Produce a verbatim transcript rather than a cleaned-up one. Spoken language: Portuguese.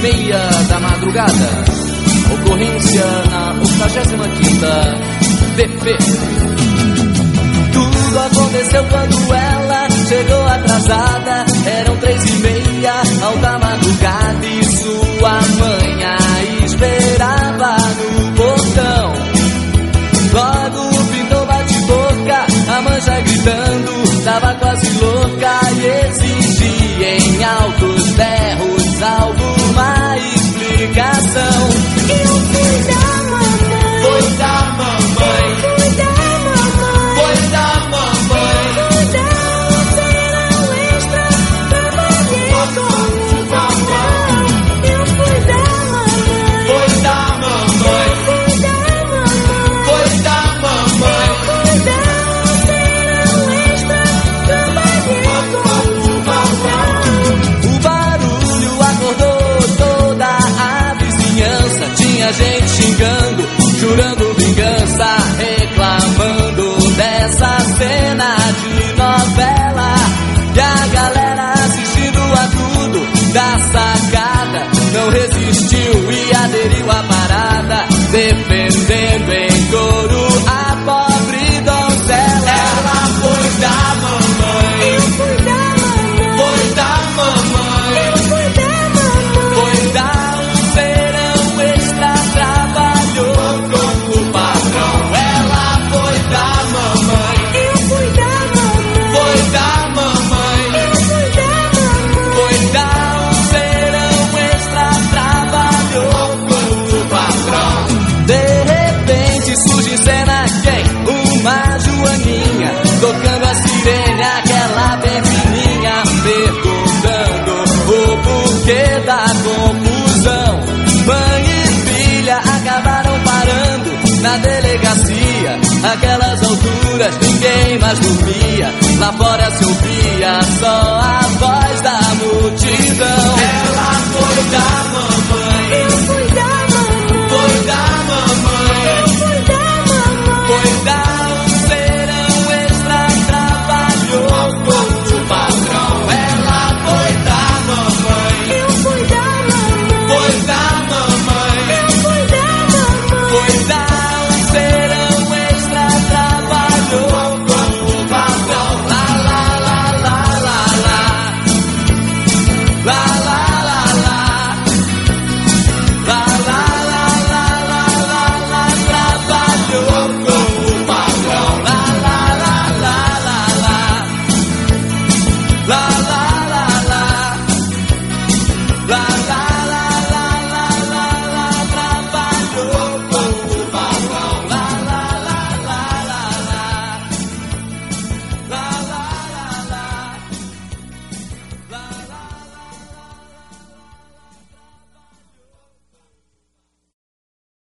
meia da madrugada. Ocorrência na octagésima quinta D P. Tudo aconteceu quando ela chegou atrasada. Eram três e meia, alta madrugada, e sua mãe a esperava no portão. Logo pintou bate-boca, a mancha gritando, tava quase louca e exigia em altos berros alguma explicação. Eu fui da mamãe, foi da mamãe, fui da mamãe, foi da mamãe, fui dar um serão extra, trabalhei como patrão. Eu fui da mamãe, foi da mamãe, fui da mamãe, foi da mamãe, fui dar um serão extra, trabalhei como patrão. O barulho acordou toda a vizinhança. Tinha gente xingando, jurando vingança, reclamando dessa cena de novela. E a galera assistindo a tudo da sacada não resistiu e aderiu à parada, defendendo em coro a pobre donzela. Ela foi da mamãe, Eu fui da mamãe, foi da mamãe, eu fui da mamãe. foi dar um verão extra, trabalhou com o patrão. Ela foi da mamãe, Eu fui da mamãe, foi da mamãe, eu fui da mamãe. foi dar um verão extra, trabalhou com o patrão. De repente surge em cena quem? Uma joaninha, tocando a sirene, aquela bem fininha, perguntando o porquê da confusão. Mãe e filha acabaram parando na delegacia. Aquelas alturas ninguém mais dormia, lá fora se ouvia só a voz da multidão. Ela foi da mamãe, Eu fui da mamãe, foi da mamãe, eu fui da mamãe. foi dar um verão extra, trabalhou com o patrão. Ela foi da mamãe, Eu fui da mamãe, foi da mamãe, eu fui da mamãe. foi dar um verão extra, trabalhou com o patrão. Lá, lá, lá, lá, lá, lá. Lá, lá, lá, lá. Lá, lá, lá, lá, lá, lá, lá. Trabalhou com o patrão. Lá, lá, lá, lá, lá, lá. Lá, lá, lá, lá. Lá, lá,